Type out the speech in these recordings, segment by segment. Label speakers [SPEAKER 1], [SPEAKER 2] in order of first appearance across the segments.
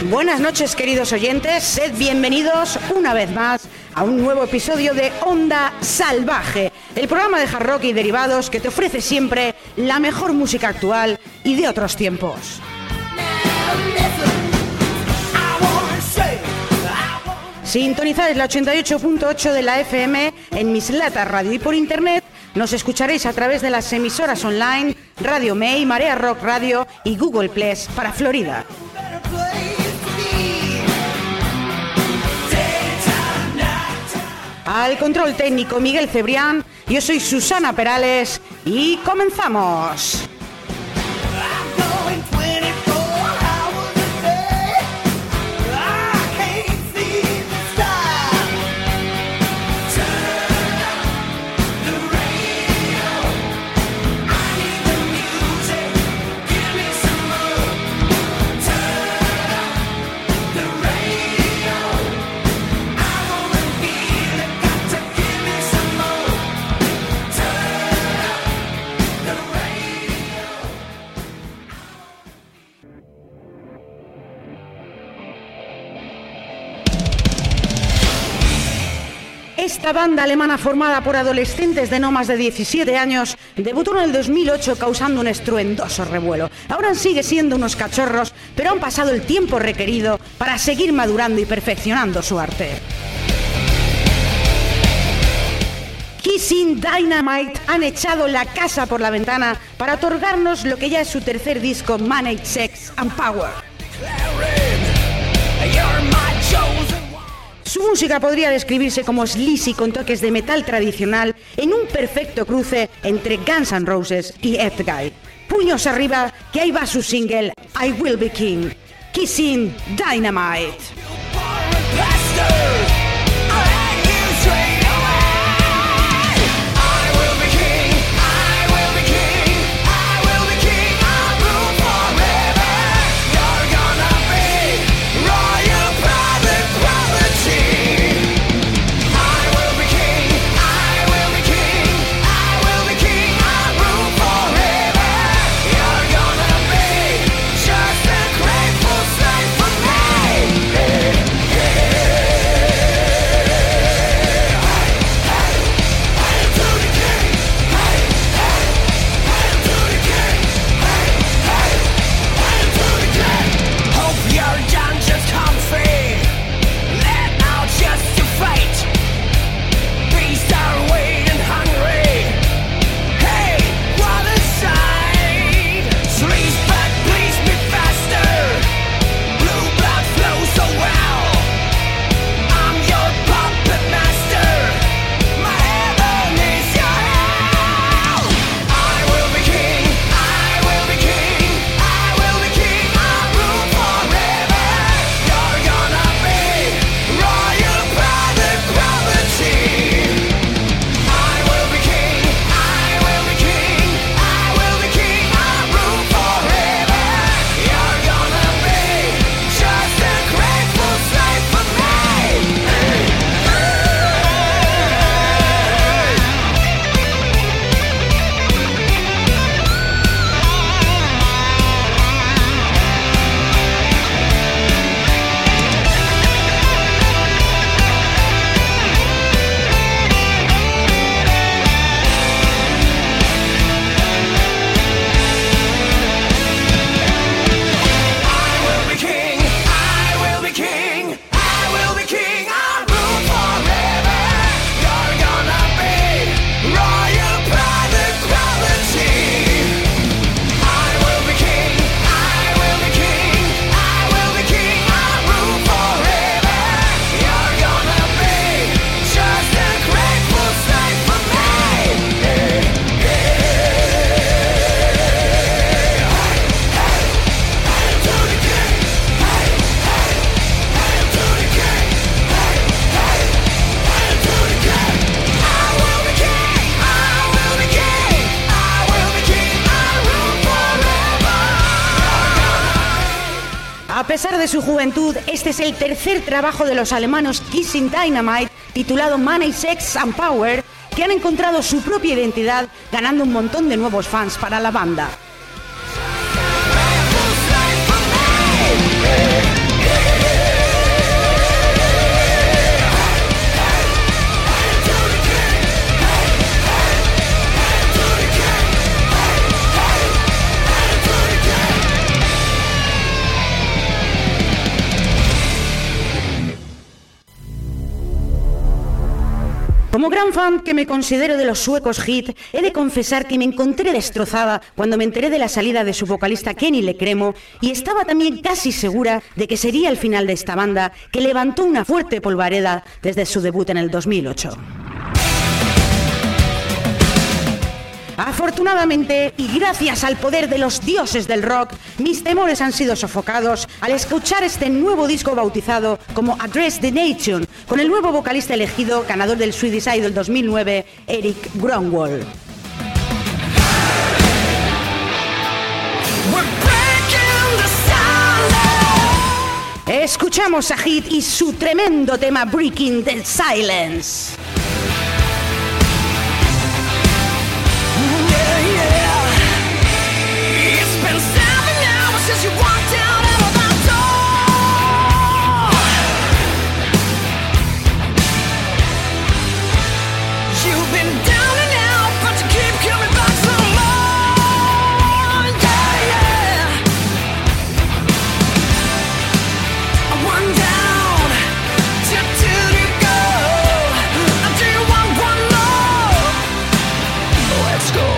[SPEAKER 1] Buenas noches, queridos oyentes, sed bienvenidos una vez más a un nuevo episodio de Onda Salvaje, el programa de hard rock y derivados que te ofrece siempre la mejor música actual y de otros tiempos. Sintonizáis la 88.8 de la FM en Mislata Radio y por internet nos escucharéis a través de las emisoras online Radio May, Marea Rock Radio y Google Plus para Florida. Al control técnico Miguel Cebrián, yo soy Susana Perales y comenzamos. Esta banda alemana formada por adolescentes de no más de 17 años debutó en el 2008 causando un estruendoso revuelo. Ahora sigue siendo unos cachorros, pero han pasado el tiempo requerido para seguir madurando y perfeccionando su arte. Kissing Dynamite han echado la casa por la ventana para otorgarnos lo que ya es su tercer disco, Managed Sex and Power. Su música podría describirse como sleazy con toques de metal tradicional en un perfecto cruce entre Guns N' Roses y Edguy. Puños arriba, que ahí va su single I Will Be King, Kissing Dynamite. A pesar de su juventud, este es el tercer trabajo de los alemanes Kissing Dynamite, titulado Money, Sex and Power, que han encontrado su propia identidad, ganando un montón de nuevos fans para la banda. Como gran fan que me considero de los suecos Hit, he de confesar que me encontré destrozada cuando me enteré de la salida de su vocalista Kenny Lecremo y estaba también casi segura de que sería el final de esta banda que levantó una fuerte polvareda desde su debut en el 2008. Afortunadamente, y gracias al poder de los dioses del rock, mis temores han sido sofocados al escuchar este nuevo disco bautizado como Address the Nation, con el nuevo vocalista elegido, ganador del Swedish Idol 2009, Erik Grönwall. Escuchamos a Hit y su tremendo tema Breaking the Silence.
[SPEAKER 2] Since you walked out of my door, you've been down and out, but you keep coming back some more. Yeah, yeah. One down, two to go. Do you want one more? Let's go.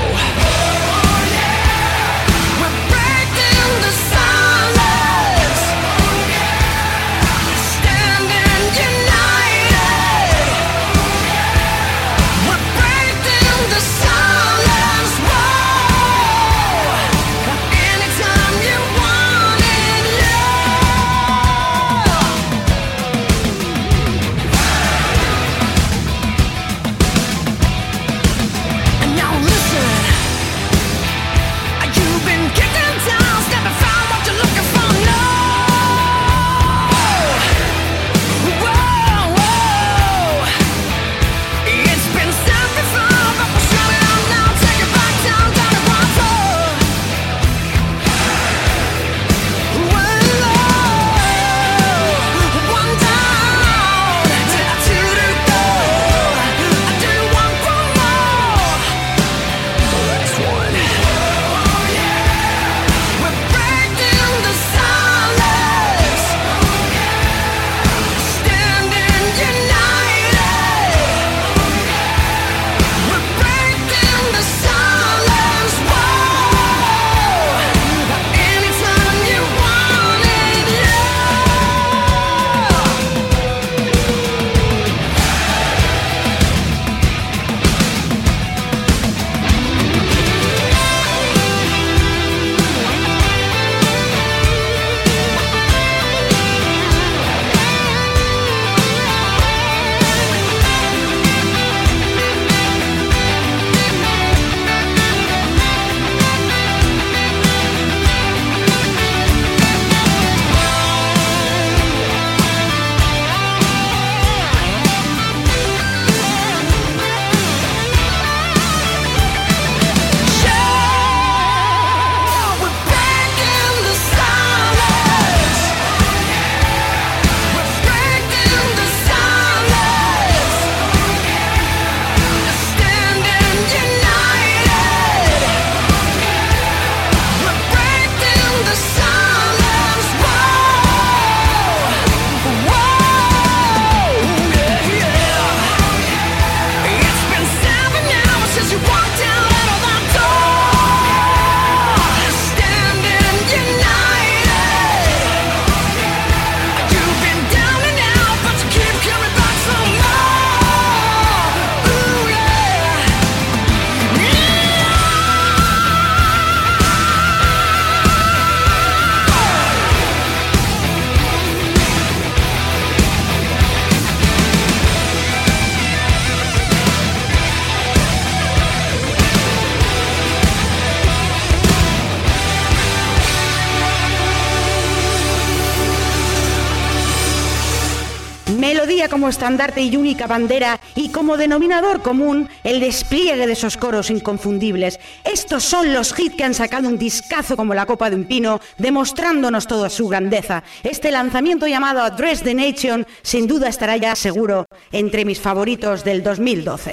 [SPEAKER 1] Melodía como estandarte y única bandera, y como denominador común, el despliegue de esos coros inconfundibles. Estos son los Hit que han sacado un discazo como la copa de un pino, demostrándonos toda su grandeza. Este lanzamiento llamado Address the Nation sin duda estará ya seguro entre mis favoritos del 2012.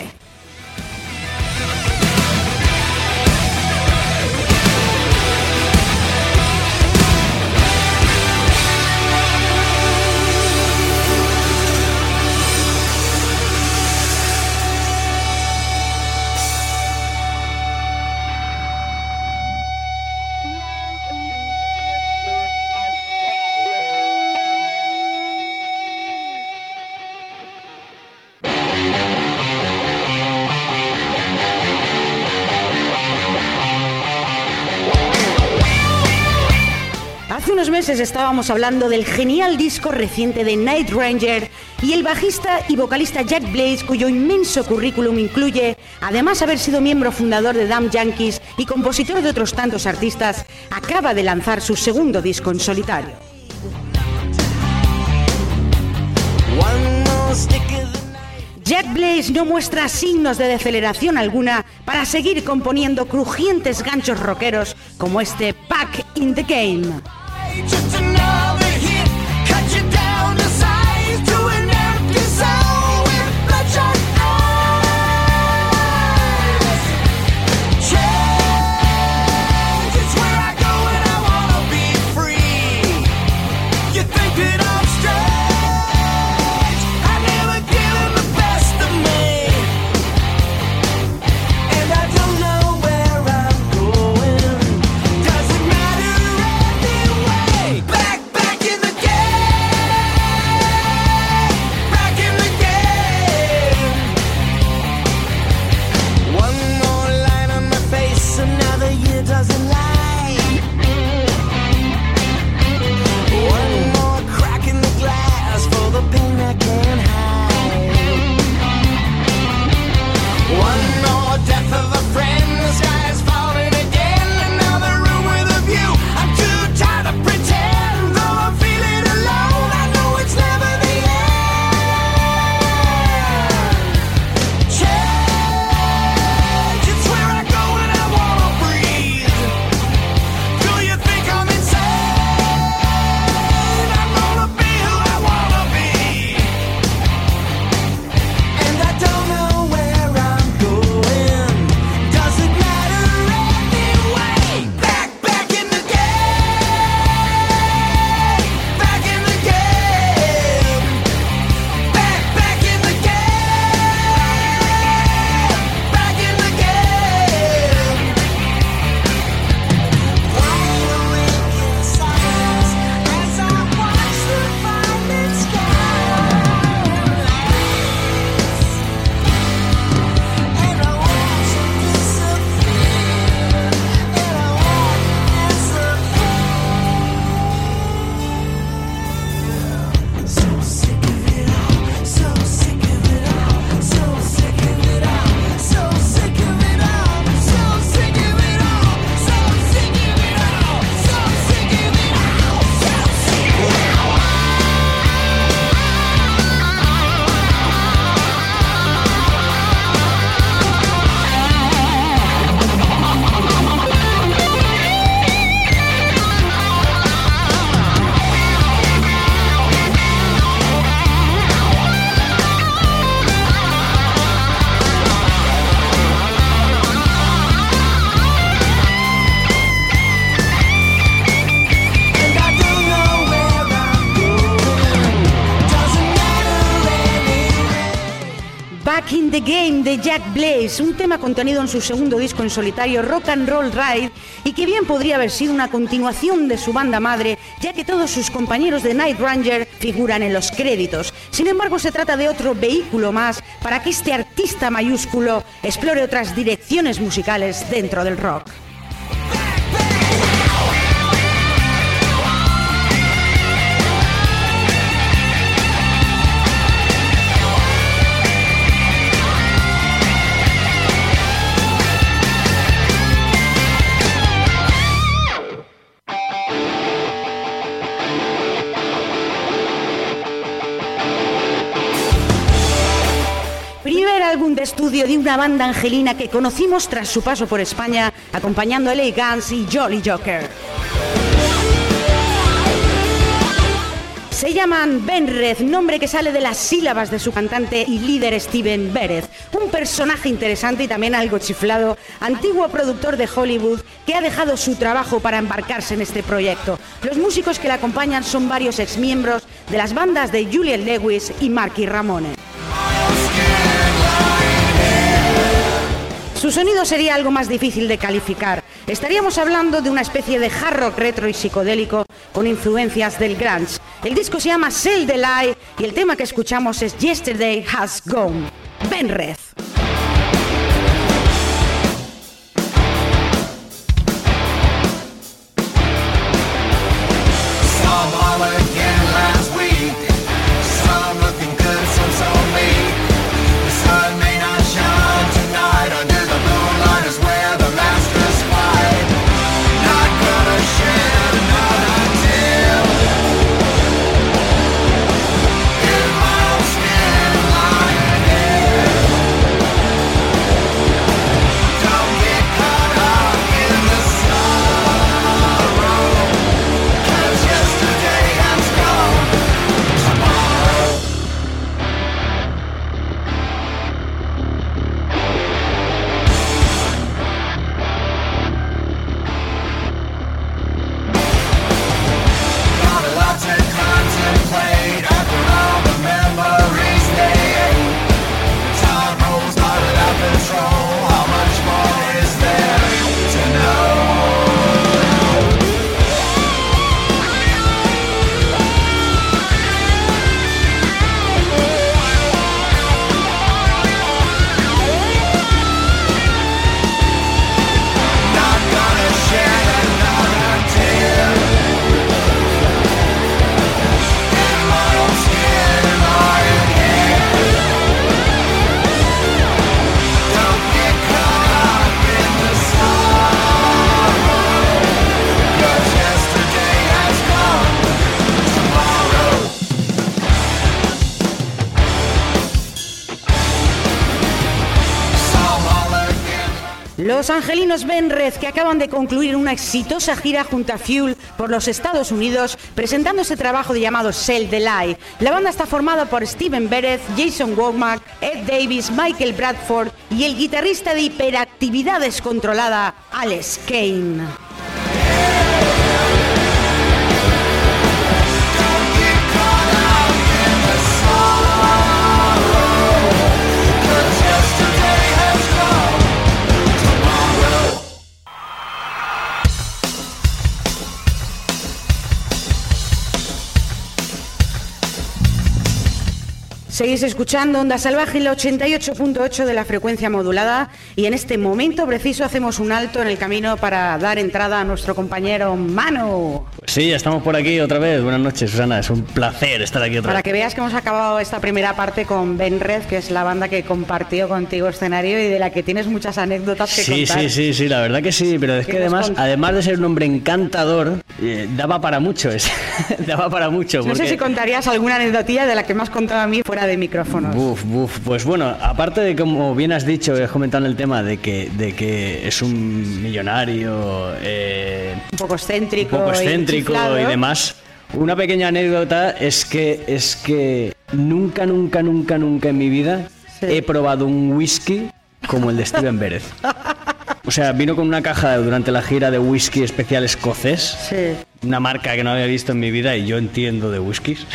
[SPEAKER 1] meses estábamos hablando del genial disco reciente de Night Ranger y el bajista y vocalista Jack Blaze, cuyo inmenso currículum incluye, además haber sido miembro fundador de Damn Yankees y compositor de otros tantos artistas, acaba de lanzar su segundo disco en solitario. Jack Blaze no muestra signos de deceleración alguna para seguir componiendo crujientes ganchos rockeros como este Back in the Game. Back in the Game de Jack Blaze, un tema contenido en su segundo disco en solitario, Rock and Roll Ride, y que bien podría haber sido una continuación de su banda madre, ya que todos sus compañeros de Night Ranger figuran en los créditos. Sin embargo, se trata de otro vehículo más para que este artista mayúsculo explore otras direcciones musicales dentro del rock. Álbum de estudio de una banda angelina que conocimos tras su paso por España, acompañando a LA Guns y Jolly Joker. Se llaman Benreth, nombre que sale de las sílabas de su cantante y líder Steven Bereth, un personaje interesante y también algo chiflado, antiguo productor de Hollywood que ha dejado su trabajo para embarcarse en este proyecto. Los músicos que le acompañan son varios exmiembros de las bandas de Julian Lewis y Marky Ramone. Su sonido sería algo más difícil de calificar. Estaríamos hablando de una especie de hard rock retro y psicodélico con influencias del grunge. El disco se llama Sell the Lie y el tema que escuchamos es Yesterday Has Gone. Benreth. Los angelinos Ben Red, que acaban de concluir una exitosa gira junto a Fuel por los Estados Unidos, presentando ese trabajo llamado Sell the Lie. La banda está formada por Steven Bereth, Jason Womack, Ed Davis, Michael Bradford y el guitarrista de hiperactividad descontrolada, Alex Kane. Seguís escuchando Onda Salvaje, el 88.8 de la frecuencia modulada, y en este momento preciso hacemos un alto en el camino para dar entrada a nuestro compañero Manu.
[SPEAKER 3] Sí, ya estamos por aquí otra vez. Buenas noches, Susana, es un placer estar aquí otra vez.
[SPEAKER 1] Para que veas que hemos acabado esta primera parte con Ben Red, que es la banda que compartió contigo escenario y de la que tienes muchas anécdotas que contar.
[SPEAKER 3] Sí, la verdad que sí, pero es que además de ser un hombre encantador, daba para mucho, daba para mucho.
[SPEAKER 1] No sé si contarías alguna anécdotilla de la que me has contado a mí fuera de micrófonos.
[SPEAKER 3] Pues bueno, aparte de, como bien has dicho, has comentado en el tema de que es un millonario,
[SPEAKER 1] un poco excéntrico
[SPEAKER 3] y demás. Una pequeña anécdota es que nunca en mi vida he probado un whisky como el de Steven Bereth. O sea, vino con una caja durante la gira de whisky especial escocés,
[SPEAKER 1] sí.
[SPEAKER 3] Una marca que no había visto en mi vida y yo entiendo de whiskies.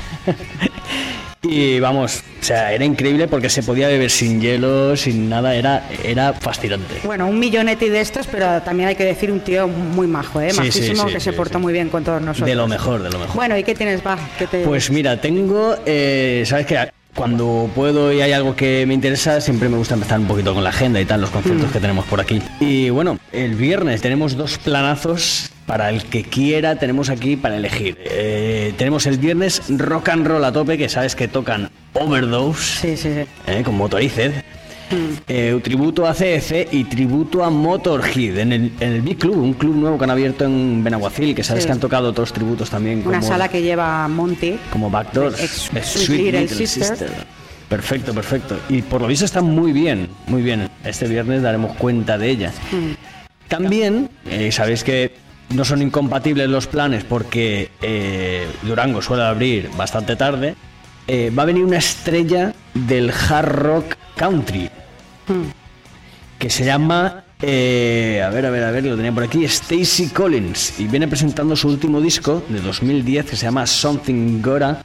[SPEAKER 3] Y vamos, o sea, era increíble porque se podía beber sin hielo, sin nada, era fascinante.
[SPEAKER 1] Bueno, un millonetti de estos, pero también hay que decir un tío muy majo, majísimo, que se portó muy bien con todos nosotros.
[SPEAKER 3] De lo mejor.
[SPEAKER 1] Bueno, ¿y qué tienes, va?
[SPEAKER 3] Pues mira, tengo, ¿sabes qué? Cuando puedo y hay algo que me interesa, siempre me gusta empezar un poquito con la agenda y tal, los conciertos que tenemos por aquí. Y bueno, el viernes tenemos 2 planazos para el que quiera, tenemos aquí para elegir. Tenemos el viernes Rock and Roll a tope, que sabes que tocan Overdose, sí. Con Motorhead. Tributo a CF y tributo a Motorhead en el Big Club, un club nuevo que han abierto en Benaguacil, que sabes que han tocado otros tributos también.
[SPEAKER 1] Una sala que lleva Monty.
[SPEAKER 3] Como Backdoor, Sweet Little Sister. Perfecto. Y por lo visto está muy bien. Este viernes daremos cuenta de ella. También, sabéis que no son incompatibles los planes porque Durango suele abrir bastante tarde. Va a venir una estrella del hard rock country que se llama a ver, lo tenía por aquí, Stacey Collins, y viene presentando su último disco de 2010 que se llama Something Gotta,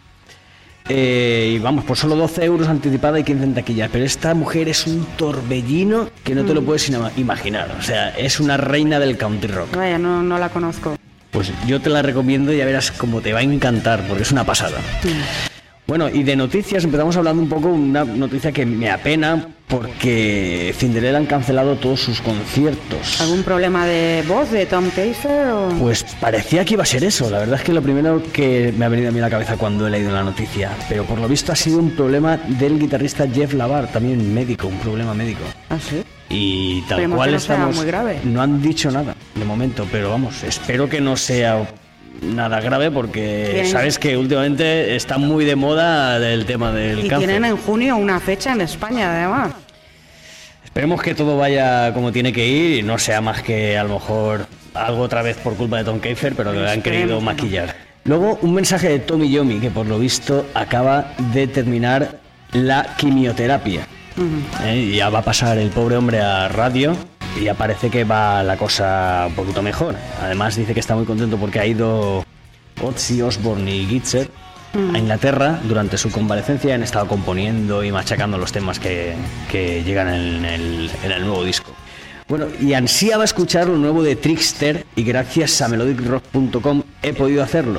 [SPEAKER 3] y vamos, por solo 12 euros anticipada y 15 en taquilla. Pero esta mujer es un torbellino que no te lo puedes imaginar. O sea, es una reina del country rock.
[SPEAKER 1] Vaya, no la conozco.
[SPEAKER 3] Pues yo te la recomiendo y ya verás cómo te va a encantar, porque es una pasada. Bueno, y de noticias empezamos hablando un poco, una noticia que me apena porque Cinderella han cancelado todos sus conciertos.
[SPEAKER 1] ¿Algún problema de voz de Tom Keifer o...?
[SPEAKER 3] Pues parecía que iba a ser eso, la verdad es que lo primero que me ha venido a mí a la cabeza cuando he leído la noticia, pero por lo visto ha sido un problema del guitarrista Jeff Lavar, también médico, un problema médico.
[SPEAKER 1] ¿Ah, sí?
[SPEAKER 3] Y tal
[SPEAKER 1] Esperemos
[SPEAKER 3] cual
[SPEAKER 1] que no
[SPEAKER 3] estamos...
[SPEAKER 1] sea muy grave.
[SPEAKER 3] No han dicho nada de momento, pero vamos, espero que no sea nada grave porque sabes que últimamente está muy de moda el tema del cáncer.
[SPEAKER 1] Y tienen en junio una fecha en España, además.
[SPEAKER 3] Esperemos que todo vaya como tiene que ir y no sea más que a lo mejor algo otra vez por culpa de Tom Keifer, pero que lo han querido maquillar. Luego un mensaje de Tommy Yomi, que por lo visto acaba de terminar la quimioterapia. Y ya va a pasar el pobre hombre a radio y ya parece que va la cosa un poquito mejor. Además dice que está muy contento porque ha ido Ozzy Osbourne y Gitzer a Inglaterra durante su convalecencia y han estado componiendo y machacando los temas que llegan en el nuevo disco. Bueno, y ansiaba escuchar lo nuevo de Trickster y gracias a melodicrock.com he podido hacerlo.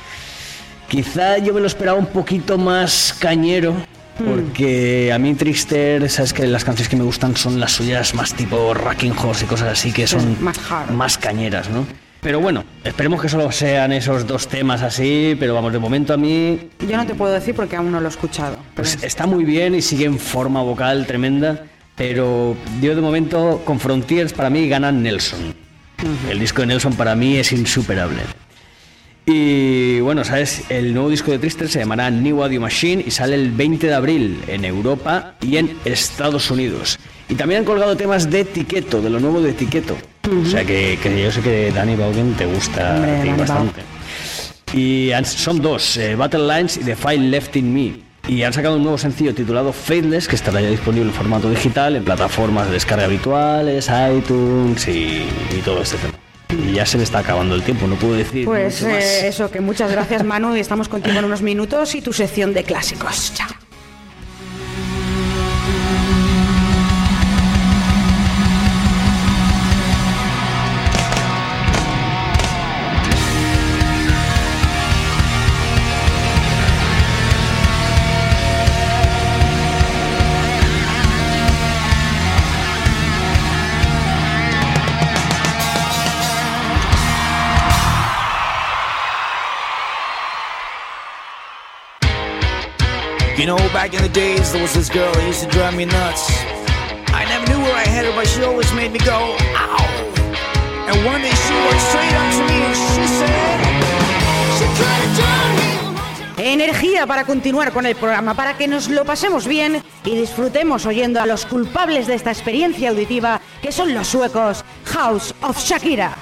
[SPEAKER 3] Quizá yo me lo esperaba un poquito más cañero, porque a mí Trickster, sabes que las canciones que me gustan son las suyas más tipo Rocking Horse y cosas así, que son más cañeras, ¿no? Pero bueno, esperemos que solo sean esos 2 temas así, pero vamos, de momento a mí...
[SPEAKER 1] Yo no te puedo decir porque aún no lo he escuchado.
[SPEAKER 3] Pues está muy bien y sigue en forma vocal tremenda, pero yo de momento con Frontiers para mí gana Nelson. El disco de Nelson para mí es insuperable. Y bueno, ¿sabes? El nuevo disco de Trickster se llamará New Audio Machine y sale el 20 de abril en Europa y en Estados Unidos. Y también han colgado temas de Tiqueto, de lo nuevo de Tiqueto. O sea que yo sé que Dani Vaughan te gusta a ti bastante. Y son dos, Battle Lines y The File Left in Me. Y han sacado un nuevo sencillo titulado Faithless, que estará ya disponible en formato digital en plataformas de descarga habituales, iTunes y todo este tema. Y ya se le está acabando el tiempo, no puedo decir
[SPEAKER 1] Pues
[SPEAKER 3] mucho más.
[SPEAKER 1] eso, que muchas gracias, Manu, y estamos contigo en unos minutos y tu sección de clásicos. Chao.
[SPEAKER 4] You know, back in the days, there was this girl that used to drive me nuts. I never knew where I headed, but she always made me go, ow! And one day she walked straight up to me and she said, she could've done me.
[SPEAKER 1] Energía para continuar con el programa, para que nos lo pasemos bien y disfrutemos oyendo a los culpables de esta experiencia auditiva, que son los suecos House of Shakira.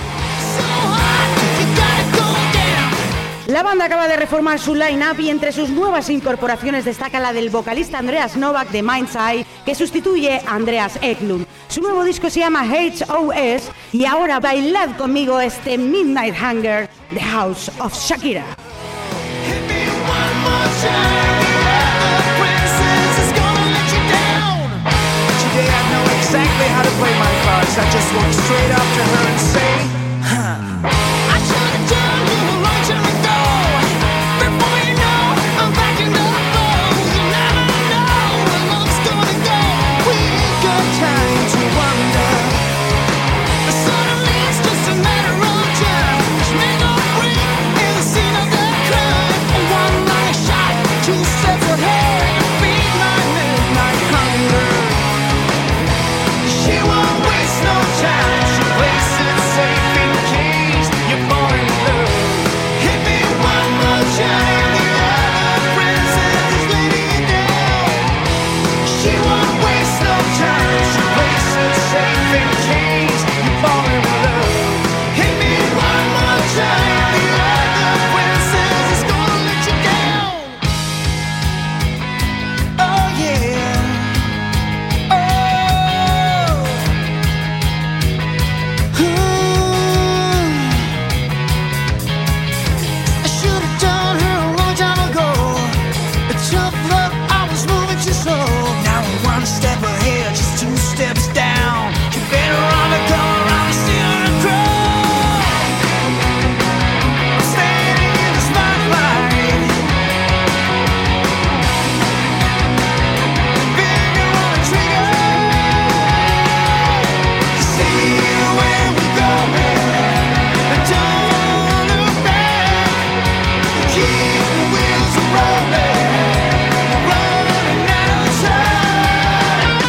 [SPEAKER 1] La banda acaba de reformar su line-up y entre sus nuevas incorporaciones destaca la del vocalista Andreas Novak de Mind's Eye, que sustituye a Andreas Eklund. Su nuevo disco se llama HOS y ahora bailad conmigo este Midnight Hunger, The House of Shakira.
[SPEAKER 4] Hit me one more time, the princess is gonna let you down. Today I know exactly how to play my cards. I just walk straight up to her and say, I should've done you a long time ago. Before you know, I'm back in the flow. You never know where love's gonna go. We ain't got time to wonder. Suddenly it's just a matter of time. Make or break in the scene of the crime. One night shot, 2 steps ahead. Feed my midnight hunger. She won't waste no time. She plays it safe in case you fall in love. Hit me one more time. The other princess is letting you down. She won't waste no time. She plays it safe in case you fall in love. Hit me one more time. The other princess is gonna let you down. Oh yeah. I should have done her a long time ago. A tough love, I was moving too slow. Now I'm 1 step ahead, just 2 steps down. You better run the car around and steer the crowd. I'm standing in the spotlight. Finger on the trigger. See where we're going. Don't look back. Keep the wheels rolling. Running out of time.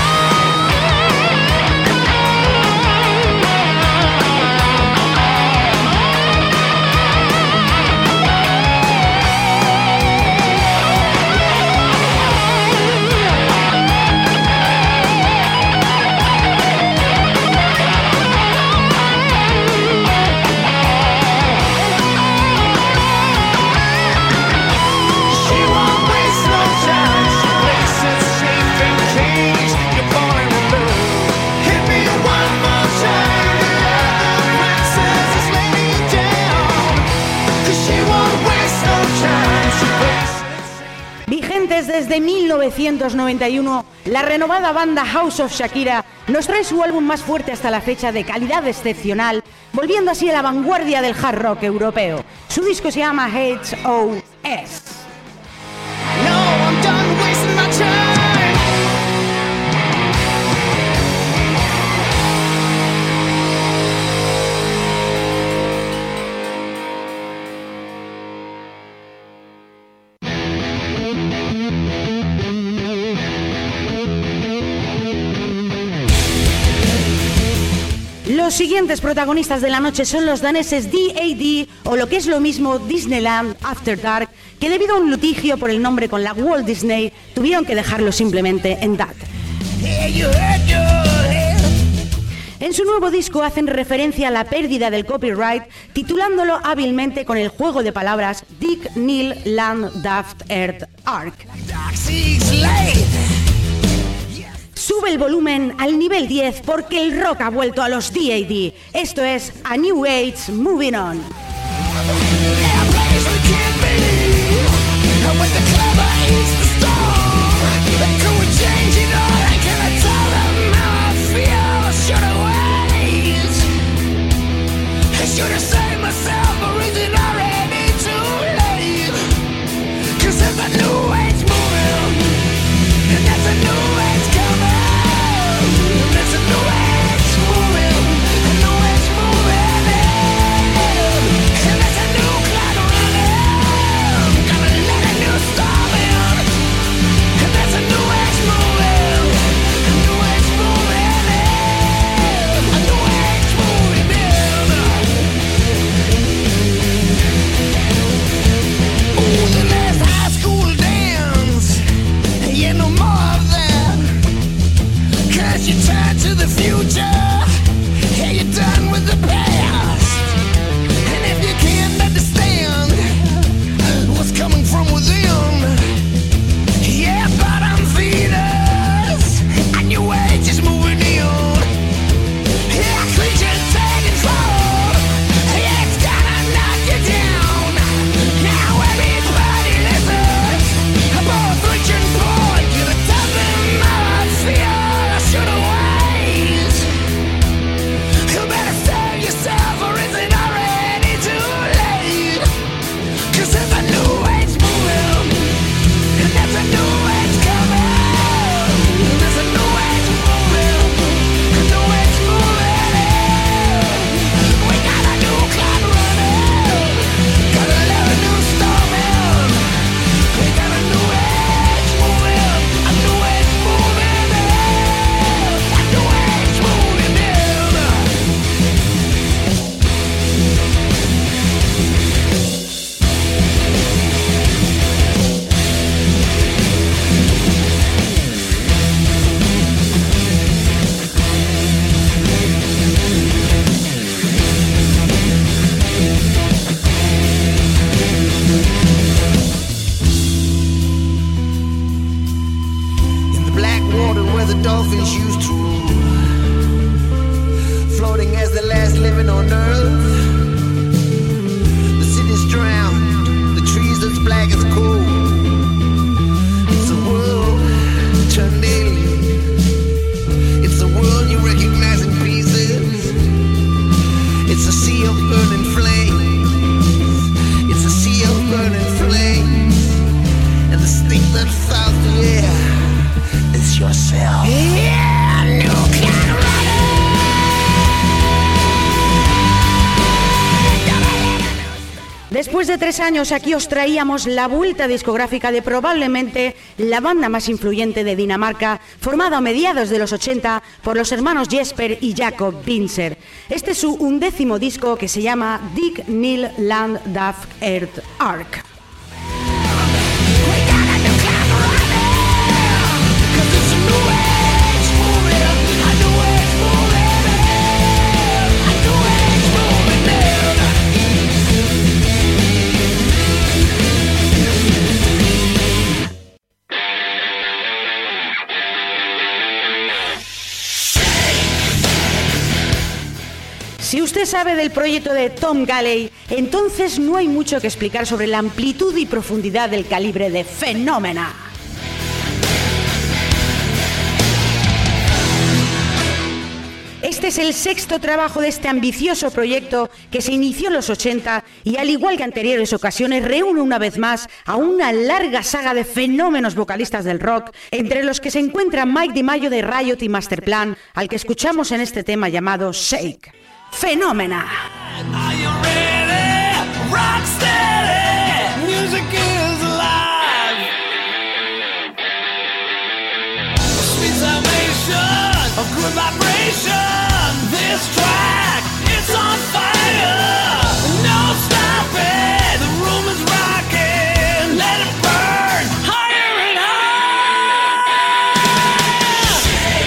[SPEAKER 4] She won't waste no time. She plays it safe in case you fall in love. Hit me one more time. The other princess is letting you down. 'Cause she won't waste no time. She plays it safe.
[SPEAKER 1] Vigentes desde 1991, la renovada banda House of Shakira nos trae su álbum más fuerte hasta la fecha, de calidad excepcional, volviendo así a la vanguardia del hard rock europeo. Su disco se llama HOS.
[SPEAKER 4] No, I'm done wasting my time.
[SPEAKER 1] Los siguientes protagonistas de la noche son los daneses DAD, o lo que es lo mismo Disneyland After Dark, que debido a un litigio por el nombre con la Walt Disney tuvieron que dejarlo simplemente en DAD. En su nuevo disco hacen referencia a la pérdida del copyright, titulándolo hábilmente con el juego de palabras Dick Nil Land Daft Earth Ark. Sube el volumen al nivel 10 porque el rock ha vuelto a los D.A.D. Esto es A New Age Moving On.
[SPEAKER 2] Should have saved myself, or is it already too late? 'Cause there's a new age moving, and there's a new age coming. There's a new age moving, a new age moving in. And there's a new clock running, gonna let a new storm in. And there's a new age moving, a new age moving in, a new age moving in. The last high school dance, yeah, no more of that. 'Cause you turn to the future, yeah, you're done with the past. And if you can't understand what's coming from within, yeah, bottom feeders, a new age is moving in. Yeah, creatures take control, yeah, it's gonna knock you down. Now everybody listens, both rich and poor, to the dozen of fear, should have ways. You better save yourself, or is it already too late? 'Cause there's a new age moving, and there's a new age coming. There's a new age moving, a new age moving in. We got a new clock running, gotta let a new storm in. We got a new age moving, a new age moving in, a new age moving in. In the black water where the dolphins used to rule, floating as the last living on earth. The city's drowned, the trees as black as coal. It's a world turned alien. It's a world you recognize in pieces. It's a sea of burning flames. It's a sea of burning flames. And the stink that fills the air is yourself. Yeah, nuclear running.
[SPEAKER 1] Después de 3 años, aquí os traíamos la vuelta discográfica de probablemente la banda más influyente de Dinamarca, formada a mediados de los 80 por los hermanos Jesper y Jacob Binzer. Este es su 11º disco, que se llama Dick Nil Land Daft Earth Ark. Si usted sabe del proyecto de Tom Galley, entonces no hay mucho que explicar sobre la amplitud y profundidad del calibre de Phenomena. Este es el 6º trabajo de este ambicioso proyecto que se inició en los 80 y, al igual que anteriores ocasiones, reúne una vez más a una larga saga de fenómenos vocalistas del rock, entre los que se encuentra Mike DiMaggio de Riot y Masterplan, al que escuchamos en este tema llamado Shake. Phenomena.
[SPEAKER 2] Are you ready? Rock steady. Music is alive. Sweet salvation, a good vibration. This track, it's on fire. No stopping. The room is rocking. Let it burn higher and higher.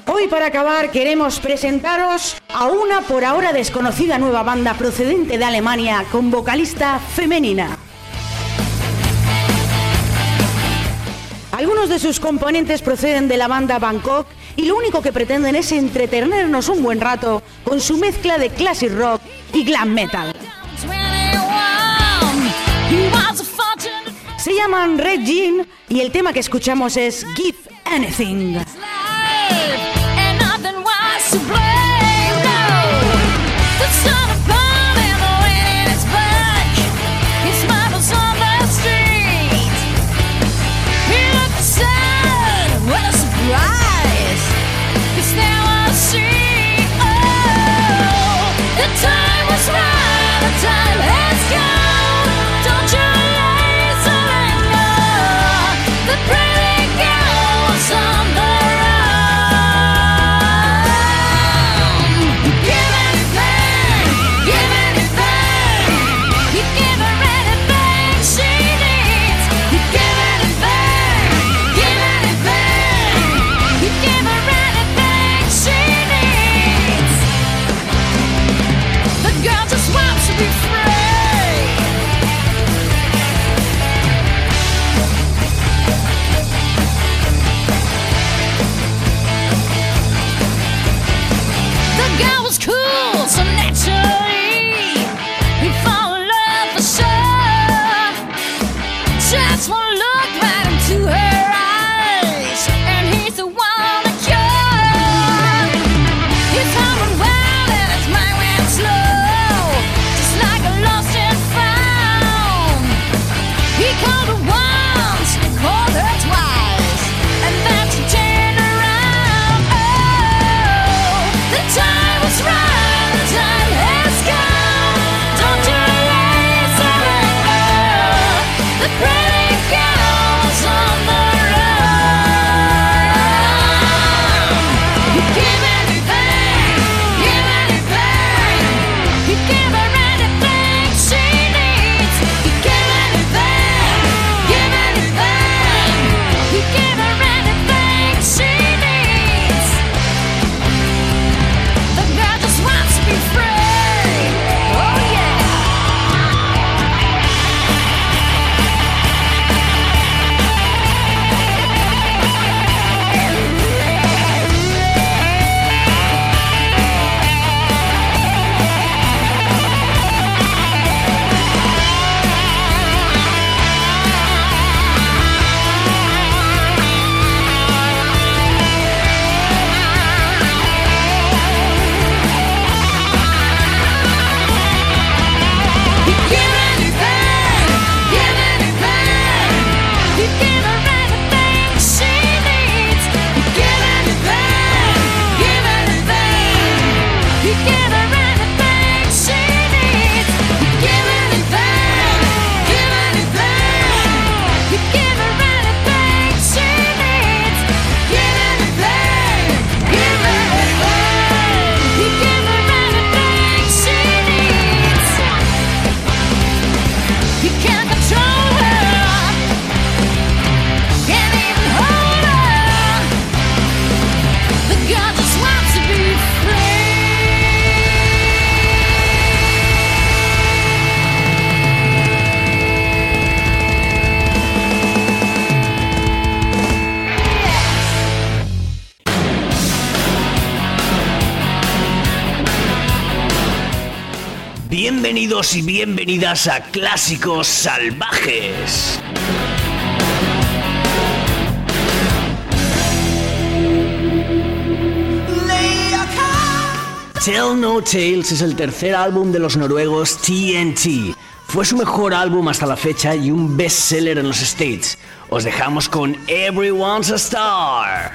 [SPEAKER 1] Hoy para acabar queremos presentaros a una por ahora desconocida nueva banda procedente de Alemania con vocalista femenina. Algunos de sus componentes proceden de la banda Bangkok y lo único que pretenden es entretenernos un buen rato con su mezcla de classic rock y glam metal. Se llaman Red Jean y el tema que escuchamos es Give Anything.
[SPEAKER 3] Bienvenidos y bienvenidas a Clásicos Salvajes. Tell No Tales es el tercer álbum de los noruegos TNT. Fue su mejor álbum hasta la fecha y un bestseller en los States. Os dejamos con Everyone's a Star.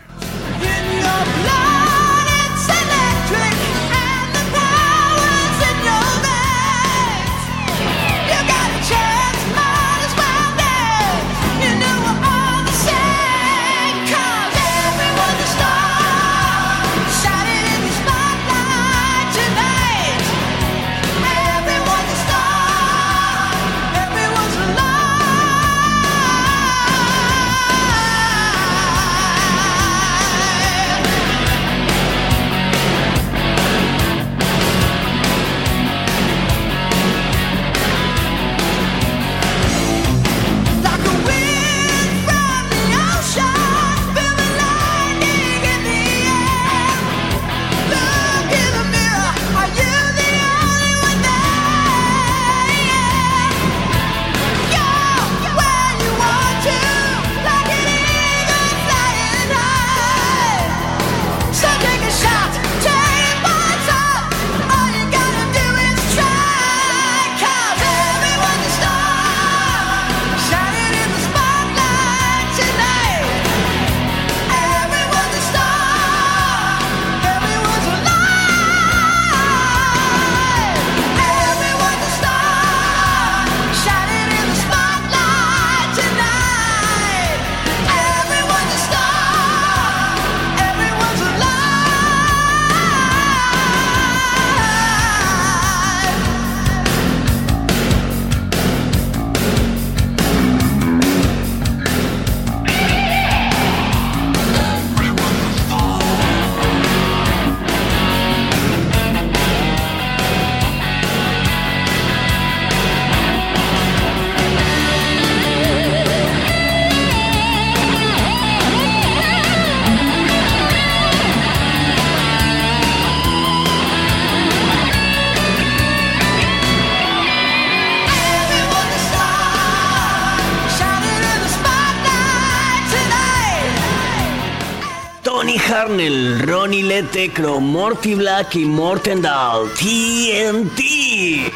[SPEAKER 3] Charnel, Ronnie Lette, Morty Black y Mortendal, TNT.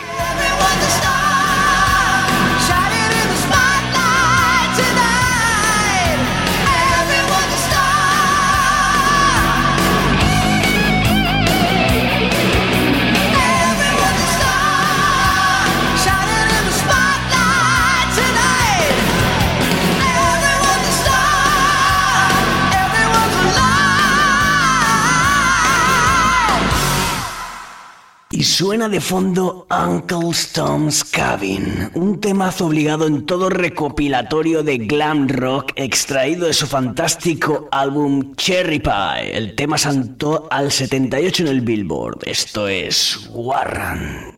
[SPEAKER 3] Y suena de fondo Uncle Tom's Cabin, un temazo obligado en todo recopilatorio de glam rock extraído de su fantástico álbum Cherry Pie. El tema saltó al 78 en el Billboard. Esto es Warrant.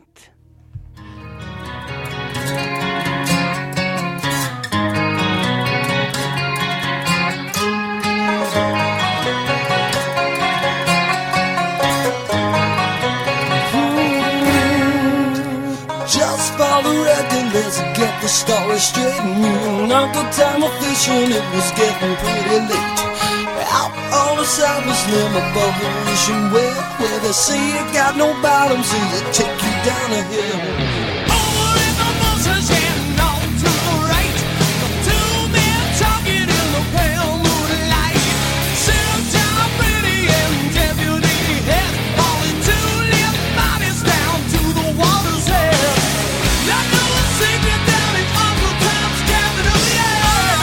[SPEAKER 5] Let's get the story straight. Uncle Tom was fishing, it was getting pretty late. Out on the Cypress Slim above the wishing well, where they say you got no bottom, so they take you down a hill. Over in the bushes and on to the right, the two men talking in the pale moonlight. Sit down pretty and deputy head, falling two limp bodies down to the water's edge. Secret down in Uncle Tom's cabin, oh yeah.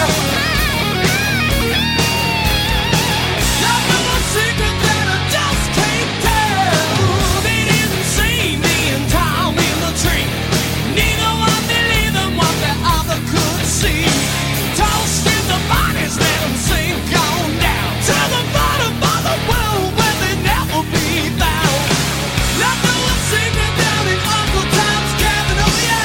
[SPEAKER 5] I know a secret that I just can't tell. They didn't see me and Tom in the tree. Neither one believed them what the other could see. Tossed in the bodies, let them sink on down to the bottom of the world where they never be found. I know a secret down in Uncle Tom's cabin, oh yeah.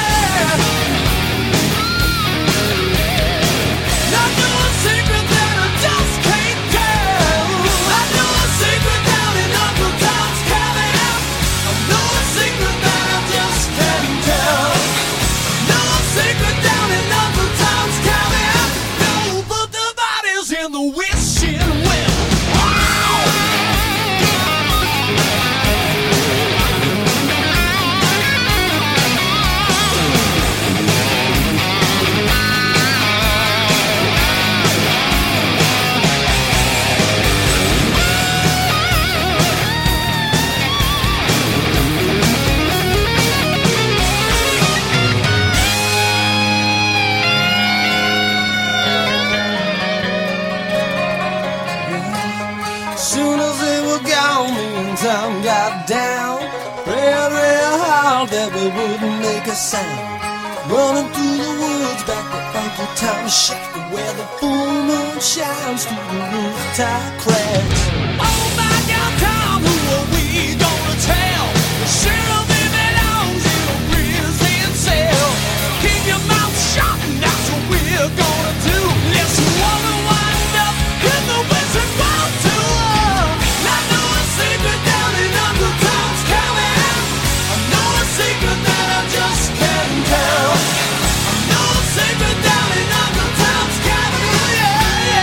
[SPEAKER 5] Tom got down, prayed real hard that we wouldn't make a sound. Running through the woods back to Uncle Tom's shack, where the full moon shines through the rooftop cracks. Oh my God, Tom, who are we gonna tell? The sheriff he belongs in a prison cell. Keep your mouth shut, and that's what we're gonna do. Let's wanna wind up in the wizard world too. I know a secret down in Uncle Tom's cabin. I know a secret that I just can't tell. I know a secret down in Uncle Tom's cabin. Yeah,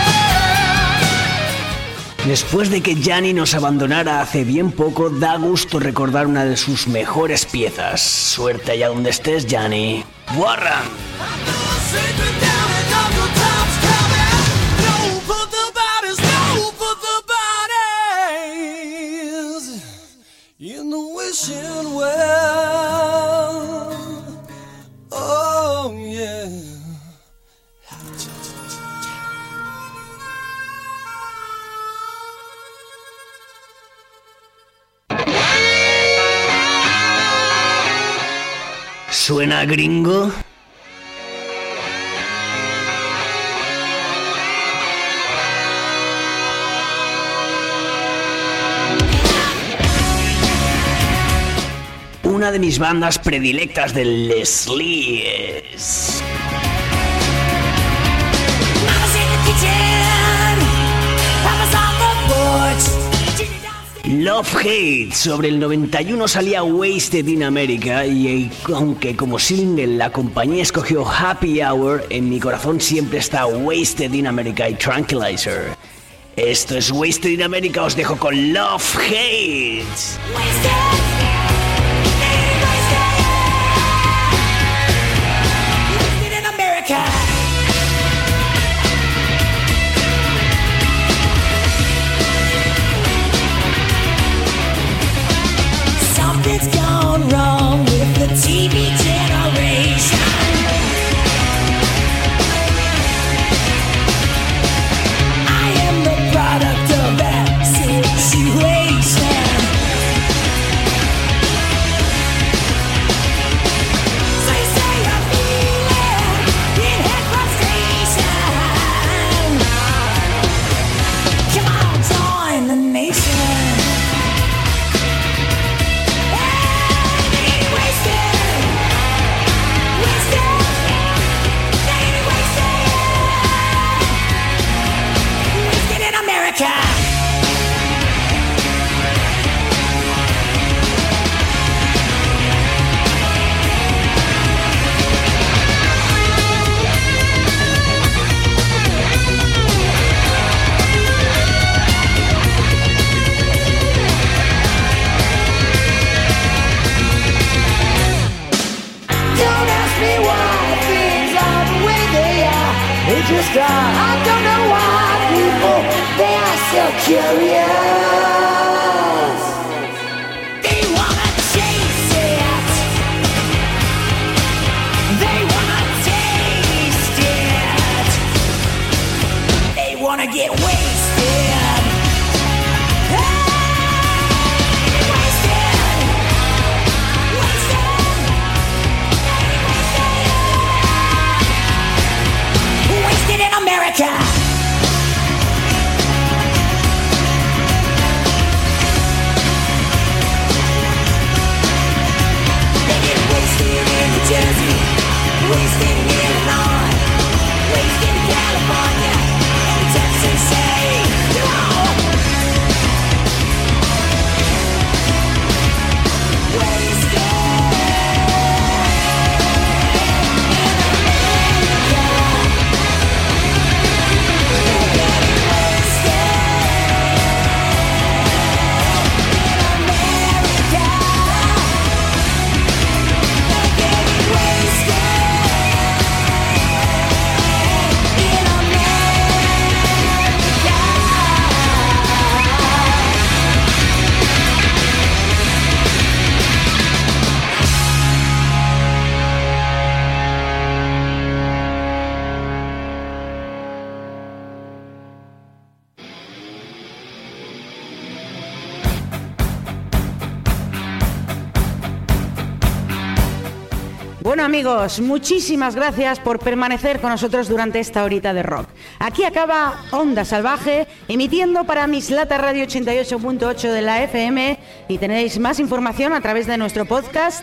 [SPEAKER 5] yeah.
[SPEAKER 3] Después de que Gianni nos abandonara hace bien poco, da gusto recordar una de sus mejores piezas. Suerte allá donde estés, Gianni. ¡Warrant!
[SPEAKER 5] In the wishing well, oh yeah.
[SPEAKER 3] ¿Suena gringo? Una de mis bandas predilectas de Leslie es... Love Hate. Sobre el 91 salía Wasted in America y aunque como single la compañía escogió Happy Hour, en mi corazón siempre está Wasted in America y Tranquilizer. Esto es Wasted in America, os dejo con Love Hates.
[SPEAKER 2] Something's gone wrong with the TV generation. I am the product of that situation. So you say you're feeling in head frustration. Come on, join the nation. Just I don't know why people, they are so curious. They wanna chase it. They wanna taste it. They wanna get wasted. Hey, wasted. Wasted. Wasted in America. They get wasted in New Jersey, wasted in Illinois, wasted in California, and Texas. Say, you're all wasted.
[SPEAKER 1] Bueno amigos, muchísimas gracias por permanecer con nosotros durante esta horita de rock. Aquí acaba Onda Salvaje, emitiendo para Mislata Radio 88.8 de la FM, y tenéis más información a través de nuestro podcast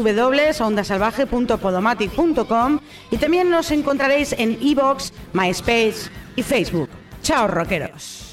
[SPEAKER 1] www.ondasalvaje.podomatic.com, y también nos encontraréis en iVoox, MySpace y Facebook. ¡Chao, rockeros!